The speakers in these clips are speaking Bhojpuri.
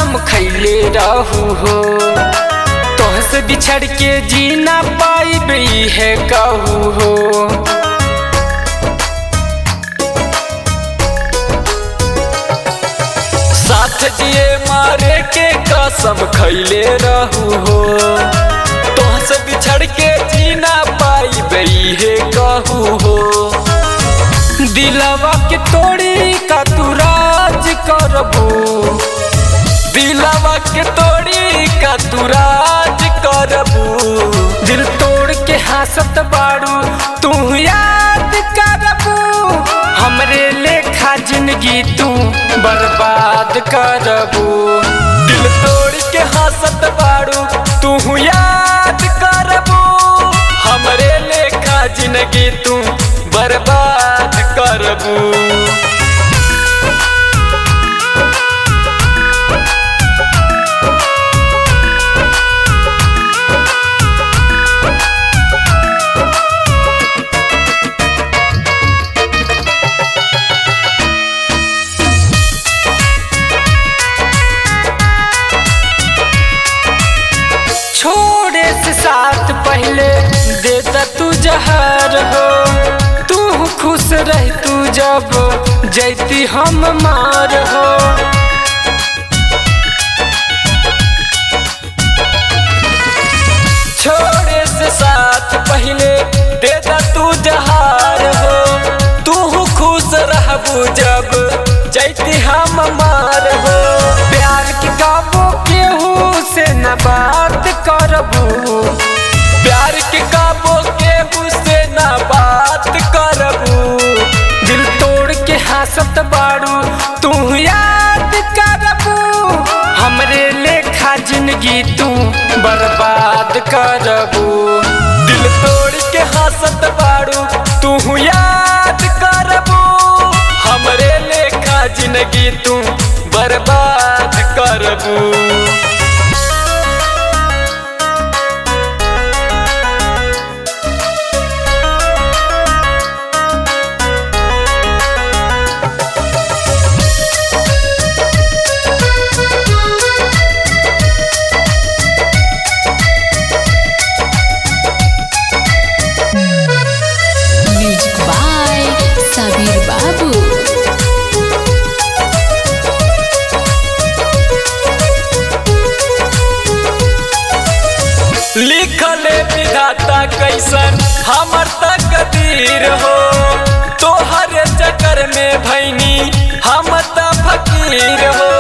कसम खैले रहू हो, तोहसे बिछड़ के जीना पाइबे है कहू हो। साथ जिए मारे के कसम खैले रहू हो, तोहसे बिछड़ के जीना पाइबे है कहू हो। दिलवा के तोड़ी का तू राज करबू, दिलवा के तोड़ी का तू राज करबू। दिल तोड़ के हंसत बाड़ू तू याद करबू, हमरे लेखा जिंदगी तू बर्बाद करबू। दिल तोड़ के हंसत बाड़ू तू याद करबू, हमरे लेखा जिंदगी तू बर्बाद करबू। छोड़े से साथ पहले देता तू जहर हो, तू खुश रह तू जब जैती हम मार हो। छोड़े से साथ पहले देता तू जहर हो, तू खुश रहबू जब जैती हम मार हो। प्यार की काबू केहू से न बात करबू, प्यार के काबू केहू से न बात करबू। दिल तोड़ के हंसत बाड़ू तू याद करबू, हमरे लेखा जिंदगी तू बर्बाद करबू। दिल तोड़ के हंसत बाड़ू तू याद करबू, हमरे लेखा जिंदगी तू बर्बाद करबू। लिखले विधाता कैसन हमर तकदीर हो, तोहर चक्कर में भैनी हम त फकीर हो।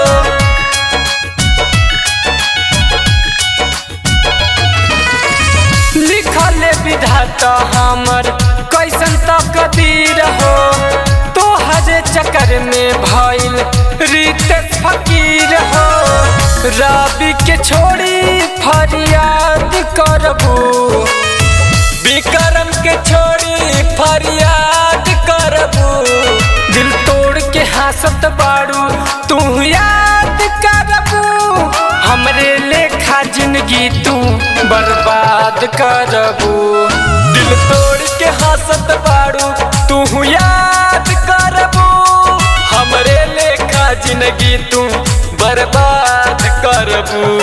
लिखले विधाता हमर कैसन तकदीर हो, तोहर चक्कर में भइल रितेश फकीर हो। रवि के छोड़ी फरियाद करबू, विक्रम के छोड़ी फरियाद करबू। दिल तोड़ के हंसत बाड़ू तू याद करबू, हमरे लेखा जिंदगी तू बर्बाद करबू। दिल तोड़ के हंसत बाड़ू तू याद करबू, हमरे लेखा जिंदगी तू बर्बाद करबू।